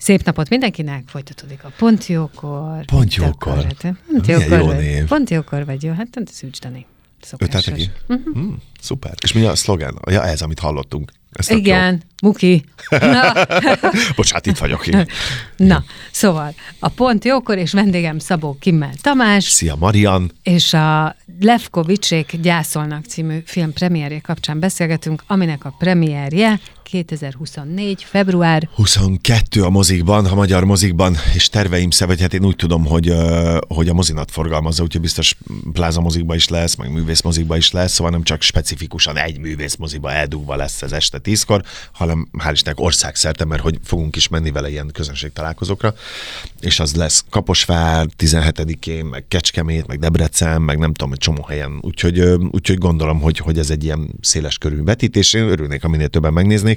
Szép napot mindenkinek, folytatódik a Pont Jókor. Pont Jókor. Pont Jókor vagy, jó? Hát nem szűcs, Dani. Ötletek ki? Szuper. És mi a szlogán? Ja, ez, amit hallottunk. Igen, Muki. Bocsánat, itt vagyok én. Na, szóval a Pont Jókor és vendégem Szabó Kimmel Tamás. Szia, Marian. És a Lefkovicsék gyászolnak című film premierje kapcsán beszélgetünk, aminek a premierje 2024. február 22 a mozikban, a magyar mozikban, és terveim szerint, hát én úgy tudom, hogy a mozinat forgalmazza, úgyhogy biztos pláza mozikba is lesz, meg művész mozikba is lesz, szóval nem csak specifikusan egy művész moziba eldugva lesz ez este 10-kor, hanem hál' Istennek országszerte, mert hogy fogunk is menni vele ilyen közönségtalálkozókra, és az lesz Kaposvár 17-én, meg Kecskemét, meg Debrecen, meg nem tudom, egy csomó helyen, úgyhogy gondolom, hogy ez egy ilyen széles körű vetítés, én örülnék, ha minél többen megnéznék.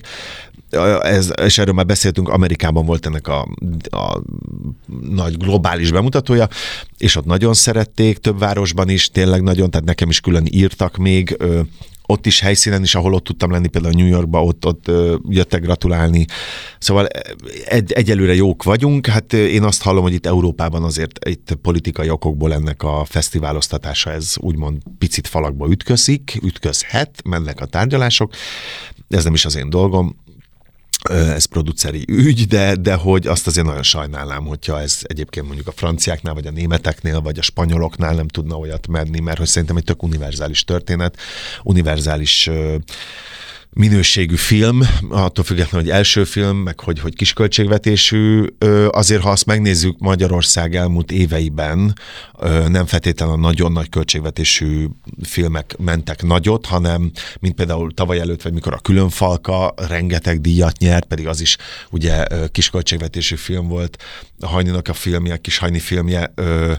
És erről már beszéltünk, Amerikában volt ennek a nagy globális bemutatója, és ott nagyon szerették, több városban is, tényleg nagyon, tehát nekem is külön írtak még, ott is helyszínen is, ahol ott tudtam lenni, például New Yorkba, ott jöttek gratulálni. Szóval egyelőre jók vagyunk. Hát én azt hallom, hogy itt Európában azért itt politikai okokból ennek a fesztiváloztatása ez úgymond picit falakba ütközhet, mennek a tárgyalások. Ez nem is az én dolgom. Ez produceri ügy, de hogy azt azért nagyon sajnálnám, hogyha ez egyébként mondjuk a franciáknál, vagy a németeknél, vagy a spanyoloknál nem tudna olyat menni, mert hogy szerintem egy tök univerzális történet, univerzális minőségű film, attól függetlenül, hogy első film, meg hogy kisköltségvetésű, azért, ha azt megnézzük, Magyarország elmúlt éveiben nem feltétlenül a nagyon nagy költségvetésű filmek mentek nagyot, hanem, mint például tavaly előtt, vagy mikor a Különfalka rengeteg díjat nyert, pedig az is ugye kisköltségvetésű film volt. A Hajninak a filmje, Kis Hajni filmje,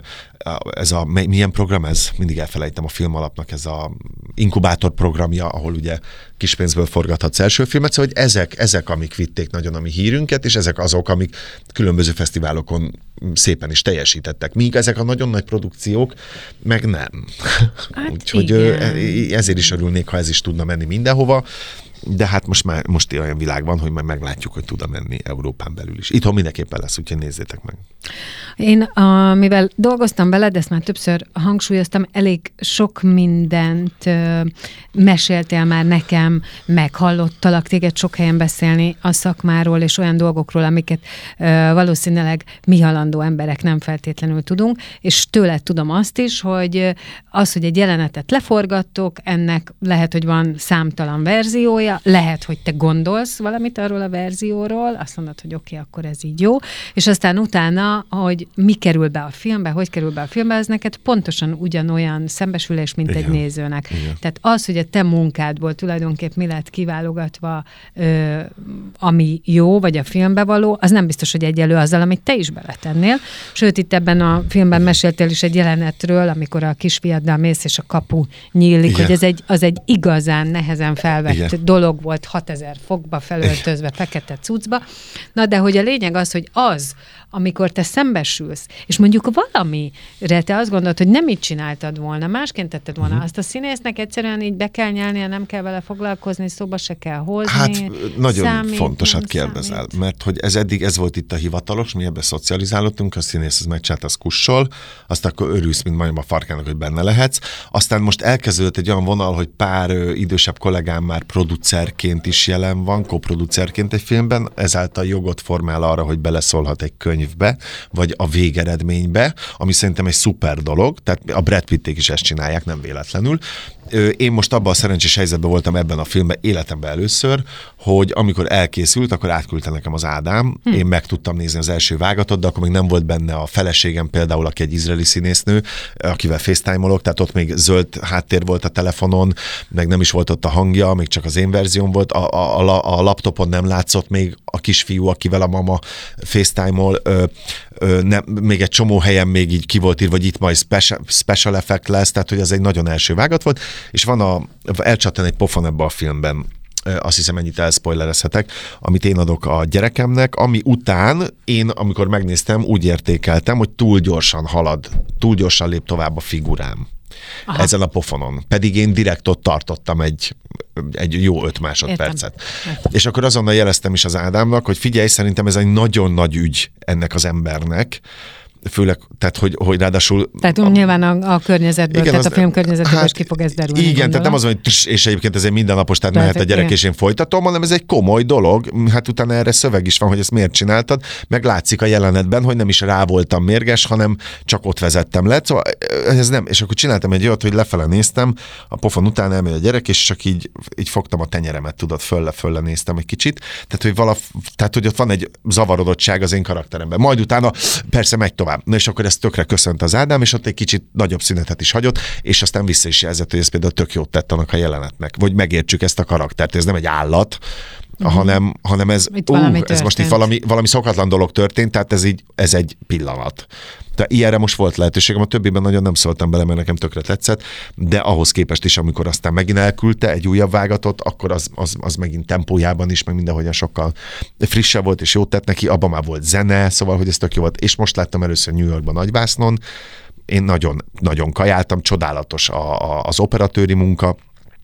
ez a, milyen program ez? Mindig elfelejtem a Filmalapnak, ez a inkubátor programja, ahol ugye kispénzből forgathatsz első filmet, szóval hogy ezek, amik vitték nagyon a mi hírünket, és ezek azok, amik különböző fesztiválokon szépen is teljesítettek. Míg ezek a nagyon nagy produkciók, meg nem. Hát úgyhogy ezért is örülnék, ha ez is tudna menni mindenhova, de hát most olyan világ van, hogy majd meglátjuk, hogy tud menni Európán belül is. Itthon mindenképpen lesz, úgyhogy nézzétek meg. Én, mivel dolgoztam veled, ezt már többször hangsúlyoztam, elég sok mindent meséltél már nekem, meghallottalak téged sok helyen beszélni a szakmáról, és olyan dolgokról, amiket valószínűleg mi halandó emberek nem feltétlenül tudunk, és tőled tudom azt is, hogy egy jelenetet leforgattok, ennek lehet, hogy van számtalan verziója, lehet, hogy te gondolsz valamit arról a verzióról, azt mondod, hogy oké, akkor ez így jó, és aztán utána, hogy mi kerül be a filmbe, hogy kerül be a filmbe, ez neked pontosan ugyanolyan szembesülés, mint egy nézőnek. Igen. Tehát az, hogy a te munkádból tulajdonképp mi lett kiválogatva, ami jó, vagy a filmbe való, az nem biztos, hogy egyelő azzal, amit te is beletennél. Sőt, itt ebben a filmben meséltél is egy jelenetről, amikor a kisfiaddal mész, és a kapu nyílik, igen, hogy az egy igazán nehezen felvett, igen, dolog volt, 6000 fokba felöltözve, fekete cuccba. Na, de hogy a lényeg az, hogy amikor te szembesülsz, és mondjuk valamire te azt gondolod, hogy nem így csináltad volna, másként tetted volna, azt a színésznek egyszerűen így be kell nyelnie, nem kell vele foglalkozni, szóba se kell hozni. Hát nagyon fontosat kérdezel, mert hogy ez volt itt a hivatalos, mi ebbe szocializálódtunk, a színész az megcsinálta, az kussol, azt akkor örülsz, mint majom a farkának, hogy benne lehetsz. Aztán most elkezdődött egy olyan vonal, hogy pár idősebb kollégám már producerként is jelen van, koproducerként egy filmben, ezáltal jogot formál arra, hogy beleszólhat egy könyvbe, vagy a végeredménybe, ami szerintem egy szuper dolog, tehát a Brad Pitték is ezt csinálják, nem véletlenül. Én most abban a szerencsés helyzetben voltam ebben a filmben életemben először, hogy amikor elkészült, akkor átküldte nekem az Ádám, én meg tudtam nézni az első vágatot, de akkor még nem volt benne a feleségem például, aki egy izraeli színésznő, akivel FaceTime-olok, tehát ott még zöld háttér volt a telefonon, meg nem is volt ott a hangja, még csak az én verzióm volt, a laptopon nem látszott még a kisfiú, akivel a mama FaceTime-ol, még egy csomó helyen még így ki volt írva, hogy itt majd special effect lesz, tehát hogy ez egy nagyon első vágat volt, és elcsattan egy pofon ebbe a filmben, azt hiszem ennyit elspoilerezhetek, amit én adok a gyerekemnek, ami után én, amikor megnéztem, úgy értékeltem, hogy túl gyorsan lép tovább a figurám. ezen a pofonon. Pedig én direkt ott tartottam egy jó 5 másodpercet. Értem. És akkor azonnal jeleztem is az Ádámnak, hogy figyelj, szerintem ez egy nagyon nagy ügy ennek az embernek, főleg, tehát hogy ráadásul... Tehát nyilván a környezetből, igen, tehát a film környezetből is ki fog ez derülni. Igen, tehát nem az, hogy és egyébként ez egy mindennapos, tehát mehet a gyerek, és én folytatom, hanem ez egy komoly dolog. Hát utána erre szöveg is van, hogy ezt miért csináltad, meg látszik a jelenetben, hogy nem is rá voltam mérges, hanem csak ott vezettem le. Szóval ez nem, és akkor csináltam egy olyat, hogy lefele néztem, a pofon után elmegy a gyerek, és csak így fogtam a tenyeremet, tudod, fölle néztem egy kicsit. Tehát, hogy ott van egy zavarodottság az én karakteremben. Majd utána persze megy tovább. Na és akkor ezt tökre köszönt az Ádám, és ott egy kicsit nagyobb szünetet is hagyott, és aztán vissza is jelzett, hogy ez például tök jót tett annak a jelenetnek, vagy megértsük ezt a karaktert, ez nem egy állat, hanem ez most itt valami szokatlan dolog történt, tehát ez egy pillanat. Tehát ilyenre most volt lehetőségem, a többiben nagyon nem szóltam bele, mert nekem tökre tetszett, de ahhoz képest is, amikor aztán megint elküldte egy újabb vágatot, akkor az megint tempójában is, meg mindenhogyan sokkal frissebb volt, és jót tett neki, abban már volt zene, szóval, hogy ez tök jó volt. És most láttam először New Yorkban Nagyvásznon, én nagyon, nagyon kajáltam, csodálatos az operatőri munka,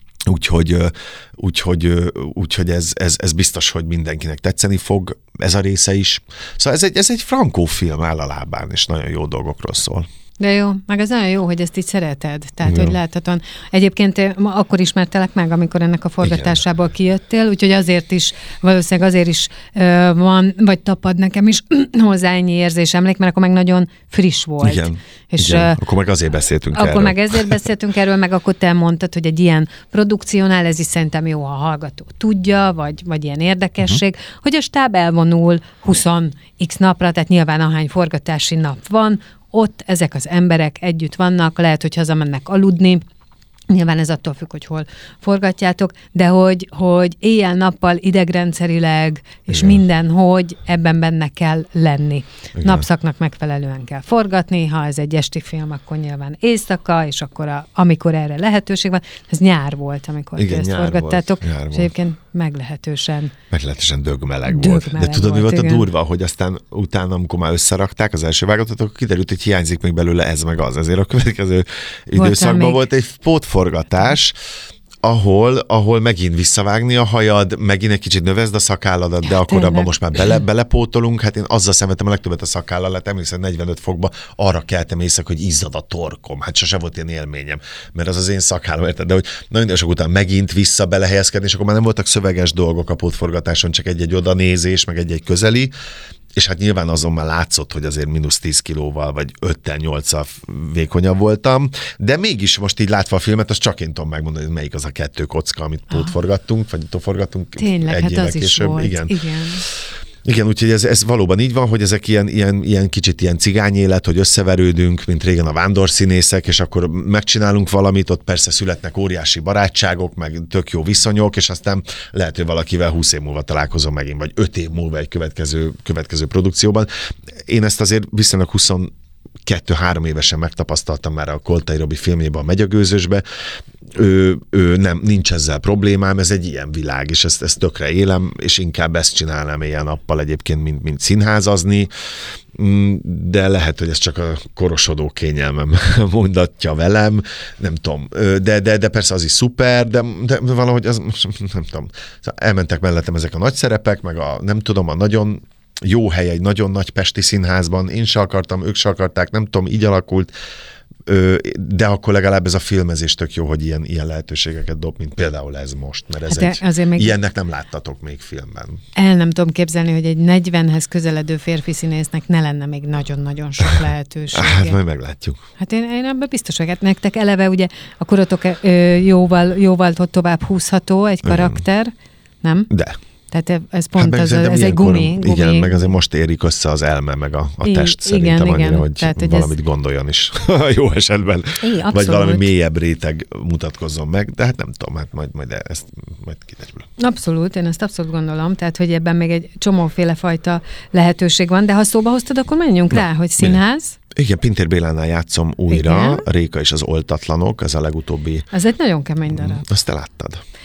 Úgyhogy ez biztos, hogy mindenkinek tetszeni fog, ez a része is. Szóval ez egy frankó film áll a lábán, és nagyon jó dolgokról szól. De jó, meg az nagyon jó, hogy ezt így szereted. Tehát, hogy láthatóan. Egyébként akkor ismertelek meg, amikor ennek a forgatásából kijöttél, úgyhogy valószínűleg azért is van, vagy tapad nekem is hozzá ennyi érzés, emlék, mert akkor meg nagyon friss volt. Igen. És akkor meg azért beszéltünk erről. Akkor meg ezért beszéltünk erről, meg akkor te mondtad, hogy egy ilyen produkciónál ez is szerintem jó, ha a hallgató tudja, vagy ilyen érdekesség, hogy a stáb elvonul 20x napra, tehát nyilván ahány forgatási nap van, ott ezek az emberek együtt vannak, lehet, hogy hazamennek aludni, nyilván ez attól függ, hogy hol forgatjátok, de hogy éjjel-nappal idegrendszerileg, és mindenhogy ebben benne kell lenni. Igen. Napszaknak megfelelően kell forgatni, ha ez egy esti film, akkor nyilván éjszaka, és akkor amikor erre lehetőség van, ez nyár volt, amikor ezt forgattátok, és egyébként meglehetősen dögmeleg volt. De tudod, mi volt a durva, hogy aztán utána, amikor már összerakták az első vágatot, akkor kiderült, hogy hiányzik még belőle ez meg az. Ezért a következő időszakban volt egy pótforgatás, ahol megint visszavágni a hajad, megint egy kicsit növezd a szakálladat, de akkor abban most már belepótolunk. Hát én azzal szenvedtem a legtöbbet a szakállalat, emlékszem, 45 fokba arra keltem éjszaka, hogy izzad a torkom. Hát sose volt ilyen élményem, mert az én szakállam, érted? De hogy nagyon sok után megint vissza belehelyezkedni, és akkor már nem voltak szöveges dolgok a pótforgatáson, csak egy odanézés, meg egy közeli. És hát nyilván azon már látszott, hogy azért -10 kilóval, vagy 5-8-al vékonyabb voltam, de mégis most így látva a filmet, azt csak én tudom megmondani, hogy melyik az a 2 kocka, amit pótforgattunk, vagy forgattunk. Tényleg, hát az is volt. Igen, úgyhogy ez valóban így van, hogy ezek ilyen kicsit ilyen cigányélet, hogy összeverődünk, mint régen a vándorszínészek, és akkor megcsinálunk valamit, ott persze születnek óriási barátságok, meg tök jó viszonyok, és aztán lehet, hogy valakivel 20 év múlva találkozom megint, vagy 5 év múlva egy következő produkcióban. Én ezt azért viszonylag 22-3 évesen megtapasztaltam már a Koltai Robi filmjében, a Megyagőzösbe. Nincs ezzel problémám, ez egy ilyen világ, és ezt tökre élem, és inkább ezt csinálnám éjjel-nappal egyébként, mint színházazni, de lehet, hogy ez csak a korosodó kényelmem mondatja velem, nem tudom, de persze az is szuper, de valahogy az, nem tudom, elmentek mellettem ezek a nagy szerepek, meg a nagyon jó hely egy nagyon nagy pesti színházban, én se akartam, ők se akarták, nem tudom, így alakult, de akkor legalább ez a filmezés tök jó, hogy ilyen lehetőségeket dob, mint például ez most, mert ilyennek nem láttatok még filmben. Nem tudom képzelni, hogy egy 40-hez közeledő férfi színésznek ne lenne még nagyon-nagyon sok lehetőség. Hát majd meglátjuk. Hát én ebben biztos vagyok. Hát nektek eleve ugye a korotok jóval tovább húzható egy karakter, nem? De. Tehát ez pont ez egy gumi. Igen, meg azért most érik össze az elme, meg a test szerintem annyira, hogy tehát, valamit gondoljon is jó esetben. Vagy valami mélyebb réteg mutatkozzon meg, de hát nem tudom, hát majd ezt kiderül. Abszolút, én ezt abszolút gondolom, tehát hogy ebben még egy csomóféle fajta lehetőség van, de ha szóba hoztad, akkor menjünk rá, hogy színház. Igen, Pintér Bélánál játszom újra, Réka és az oltatlanok, ez a legutóbbi. Ez egy nagyon kemény darab. Azt te láttad.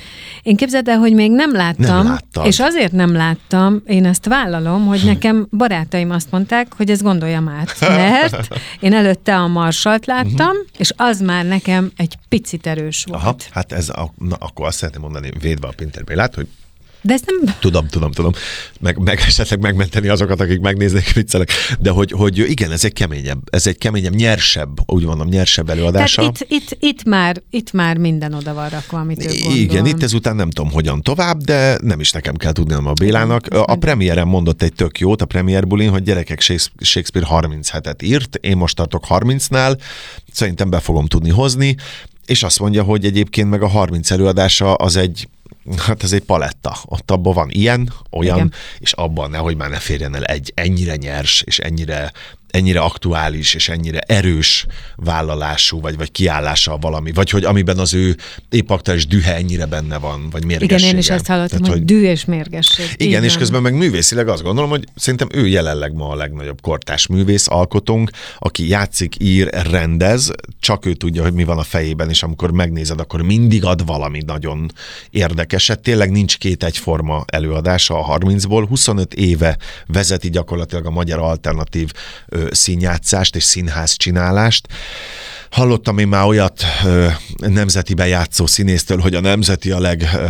Én képzeld el, hogy még nem láttam, és azért nem láttam, én ezt vállalom, hogy nekem barátaim azt mondták, hogy ezt gondoljam át, mert én előtte a Marsalt láttam, és az már nekem egy picit erős volt. Aha, hát akkor azt szeretném mondani, védve a Pintér Bélát, hogy de ezt nem... Tudom. Meg esetleg megmenteni azokat, akik megnéznek, viccelek. De hogy igen, ez egy keményebb, nyersebb előadása. Tehát itt már minden oda van rakva, amit ő gondol. Igen, itt ezután nem tudom, hogyan tovább, de nem is nekem kell tudnom a Bélának. A premiéren mondott egy tök jót, a premier bulin, hogy gyerekek, Shakespeare 37-et írt, én most tartok 30-nál, szerintem be fogom tudni hozni, és azt mondja, hogy egyébként meg a 30 előadása az egy paletta. Ott abban van ilyen, olyan, igen. És abban nehogy már ne férjen el egy ennyire nyers, és ennyire aktuális, és ennyire erős vállalású, vagy kiállása valami, vagy hogy amiben az ő épp aktuális dühe ennyire benne van, vagy mérgessége. Igen, én is ezt hallottam, tehát, hogy düh és mérgesség. Igen, és közben meg művészileg azt gondolom, hogy szerintem ő jelenleg ma a legnagyobb kortárs művész, alkotónk, aki játszik, ír, rendez, csak ő tudja, hogy mi van a fejében, és amikor megnézed, akkor mindig ad valami nagyon érdekeset. Tényleg nincs két egyforma előadása a 30-ból. 25 éve vezeti gyakorlatilag a magyar alternatív színjátszást és színházcsinálást. Hallottam én már olyat nemzetiben játszó színésztől, hogy a nemzeti a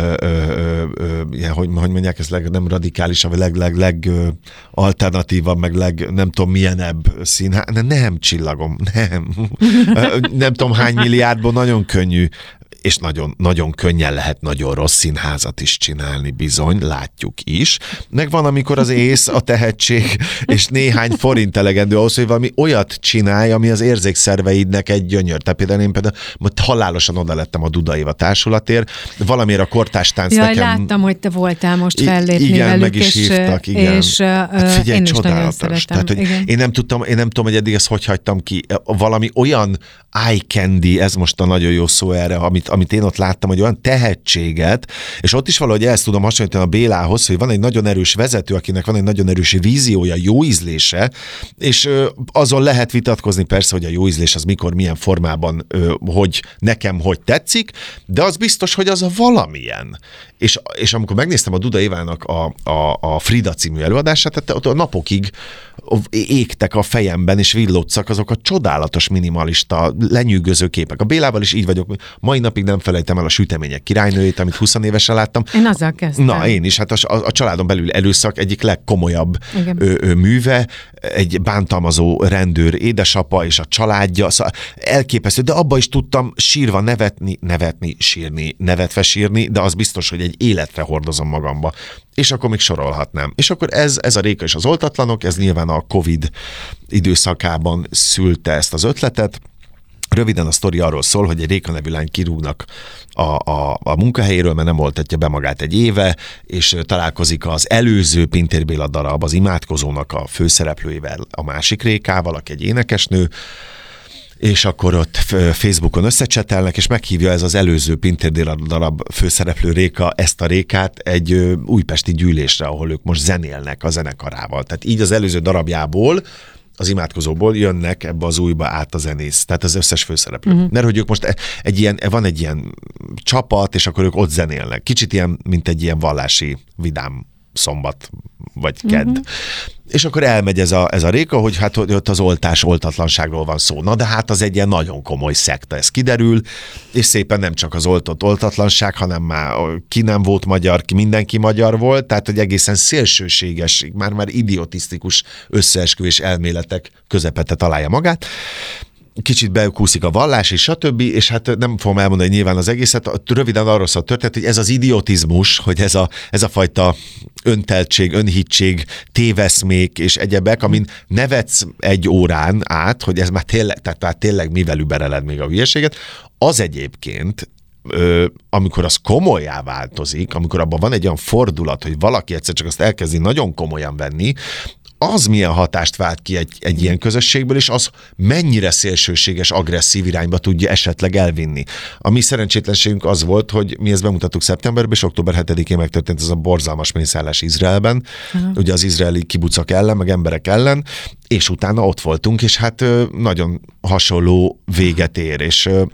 hogy mondják, ez nem radikálisabb, alternatívabb, meg nem tudom milyenebb színház. Nem, csillagom, nem. Nem tudom hány milliárdból nagyon könnyű, és nagyon, nagyon könnyen lehet nagyon rossz színházat is csinálni, bizony, látjuk is. Meg van, amikor az ész, a tehetség, és néhány forint elegendő ahhoz, hogy valami olyat csinálj, ami az érzékszerveidnek egy gyönyör. Tehát például én halálosan oda lettem a Duda Éva társulatért, valamiért a kortárs tánc nekem... láttam, hogy te voltál most fellépni igen, velük, meg is hívtak, igen. És hát figyelj, én is nagyon szeretem. Tehát, hogy én nem tudom, hogy eddig ezt hogy hagytam ki. Valami olyan eye candy, ez most a nagyon jó szó erre, amit én ott láttam, hogy olyan tehetséget, és ott is valahogy ezt tudom hasonlítani a Bélához, hogy van egy nagyon erős vezető, akinek van egy nagyon erős víziója, jó ízlése, és azon lehet vitatkozni persze, hogy a jó ízlés az mikor, milyen formában, hogy nekem hogy tetszik, de az biztos, hogy az a valamilyen. És amikor megnéztem a Duda Évának a Frida című előadását, tehát ott a napokig égtek a fejemben, és villódtak azok a csodálatos minimalista, lenyűgöző képek. A Bélával is így vagyok. Mai napig nem felejtem el a Sütemények királynőjét, amit 20 évesen láttam. Én azzal kezdtem. Na, én is. Hát a családon belül előszak egyik legkomolyabb műve, egy bántalmazó rendőr édesapa és a családja. Szóval elképesztő, de abba is tudtam sírva nevetni, sírni, nevetve sírni, de az biztos, hogy egy életre hordozom magamba. És akkor még sorolhatnám. És akkor ez a Réka és az oltatlanok, ez nyilván a Covid időszakában szülte ezt az ötletet. Röviden a sztori arról szól, hogy egy Réka nevű lány kirúgnak a munkahelyéről, mert nem oltatja be magát egy éve, és találkozik az előző Pintér Béla darab, az Imádkozónak a főszereplőivel, a másik Rékával, aki egy énekesnő, és akkor ott Facebookon összecsetelnek, és meghívja ez az előző Pintér Béla darab főszereplő Réka ezt a Rékát egy újpesti gyűlésre, ahol ők most zenélnek a zenekarával. Tehát így az előző darabjából, az Imádkozóból jönnek ebbe az újba át a zenész, tehát az összes főszereplő. Mert hogy ők most van egy ilyen csapat, és akkor ők ott zenélnek. Kicsit ilyen, mint egy ilyen vallási vidám szombat, vagy kedd. És akkor elmegy ez a Réka, hogy hát hogy ott az oltatlanságról van szó. Na de hát az egy ilyen nagyon komoly szekta, ez kiderül, és szépen nem csak az oltatlanság, hanem már ki nem volt magyar, mindenki magyar volt, tehát hogy egészen szélsőséges, már idiotisztikus összeesküvés elméletek közepette találja magát. Kicsit bekúszik a vallás, és stb., és hát nem fogom elmondani nyilván az egészet, röviden arról szól történet, hogy ez az idiotizmus, hogy ez a fajta önteltség, önhittség, téveszmék és egyebek, amin nevetsz egy órán át, hogy ez már tényleg mivel übereled még a hülyeséget, az egyébként amikor az komolyá változik, amikor abban van egy olyan fordulat, hogy valaki egyszer csak azt elkezdi nagyon komolyan venni, az milyen hatást vált ki egy ilyen közösségből, és az mennyire szélsőséges, agresszív irányba tudja esetleg elvinni. A mi szerencsétlenségünk az volt, hogy mi ezt bemutattuk szeptemberben, és október 7-én megtörtént ez a borzalmas mészárlás Izraelben, ugye az izraeli kibucok ellen, meg emberek ellen, és utána ott voltunk, és hát nagyon hasonló véget ér, és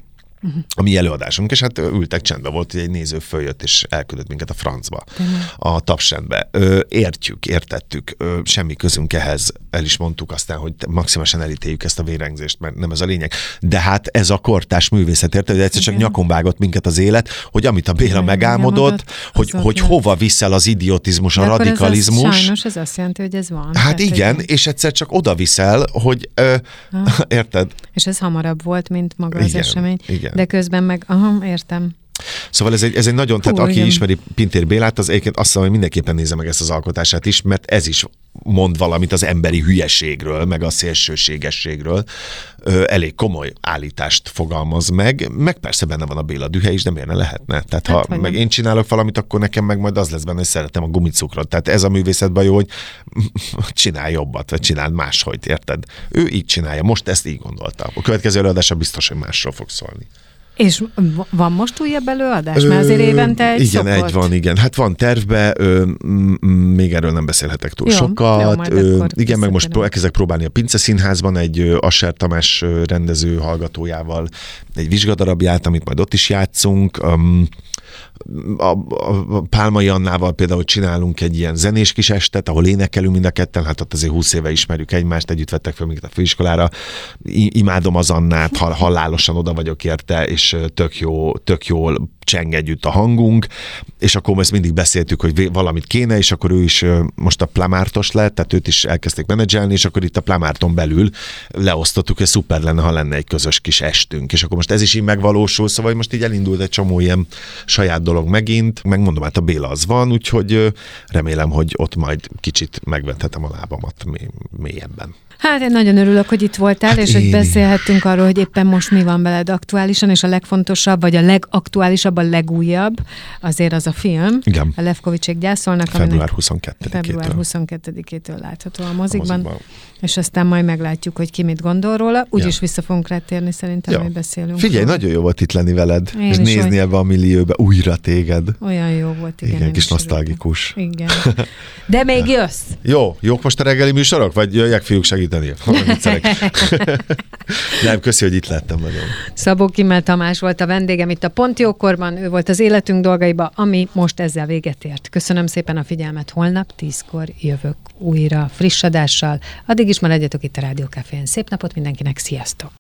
a mi előadásunk, és hát ültek, csendben volt, hogy egy néző följött, és elküldött minket a francba, a tapsrendbe. Értettük, semmi közünk ehhez, el is mondtuk aztán, hogy maximálisan elítéljük ezt a vérengzést, mert nem ez a lényeg. De hát ez a kortárs művészet, érted, hogy egyszer csak nyakon vágott minket az élet, hogy amit a Béla megálmodott, hogy hova viszel az idiotizmus, a radikalizmus. Sajnos ez azt jelenti, hogy ez van. Hát igen, és egyszer csak oda viszel, hogy érted? És ez hamarabb volt, mint maga az esemény. Igen. De közben meg, értem. Szóval ez egy nagyon, tehát aki ismeri Pintér Bélát, az egyébként azt mondom, hogy mindenképpen nézze meg ezt az alkotását is, mert ez is mond valamit az emberi hülyeségről, meg a szélsőségességről. Elég komoly állítást fogalmaz meg persze benne van a Béla dühe is, de miért ne lehetne? Tehát ha meg én csinálok valamit, akkor nekem meg majd az lesz benne, hogy szeretem a gumicukrot. Tehát ez a művészetben jó, hogy csinálj jobbat, vagy csináld máshogy, érted? Ő így csinálja, most ezt így gondolta. A következő előadása biztos, hogy másról fog szólni. És van most újabb előadás? Mert azért évente egy igen, szokott. egy van, igen. Hát van tervbe, még erről nem beszélhetek túl sokat. Igen, meg most elkezdek próbálni a Pince Színházban egy Asser Tamás rendező hallgatójával egy vizsgadarabját, amit majd ott is játszunk. A Pálmai Annával például csinálunk egy ilyen zenés kis estet, ahol énekelünk mind a ketten, hát ott azért 20 éve ismerjük egymást, együtt vettek fel minket a főiskolára. Imádom az Annát, halálosan oda vagyok érte, és tök jól cseng együtt a hangunk, és akkor ezt mindig beszéltük, hogy valamit kéne, és akkor ő is most a Plamártos lett, tehát őt is elkezdték menedzselni, és akkor itt a Plamárton belül leosztottuk, hogy szuper lenne, ha lenne egy közös kis estünk, és akkor most ez is így megvalósul, szóval most így elindult egy csomó ilyen saját dolog megint, megmondom, hát a Béla az van, úgyhogy remélem, hogy ott majd kicsit megvethetem a lábamat mélyebben. Hát én nagyon örülök, hogy itt voltál, és hogy beszélhettünk arról, hogy éppen most mi van veled aktuálisan, és a legfontosabb, vagy a legaktuálisabb, a legújabb, azért az a film. Igen. A Lefkovicsék gyászolnak. Február 22-től. Február 22-től látható a mozikban. És aztán majd meglátjuk, hogy ki mit gondol róla. Úgyis vissza fogunk rátérni, szerintem, hogy beszélünk. Figyelj, nagyon jó volt itt lenni veled, és nézni ebbe a millióbe újra téged. Olyan jó volt, igen. Igen, kis nosztalgikus. Igen. De még jössz. Jók most a reggeli műsorok? Vagy jöjjek fiúk segíteni? Nem, köszi, hogy itt lettem nagyon. Szabó Kimmel Tamás volt a vendégem itt a Pont Jókorban, ő volt az életünk dolgaiba, ami most ezzel véget ért. Köszönöm szépen a figyelmet, holnap 10-kor jövök újra friss adással. Addig is maradjatok itt a Rádió Cafén. Szép napot mindenkinek, sziasztok!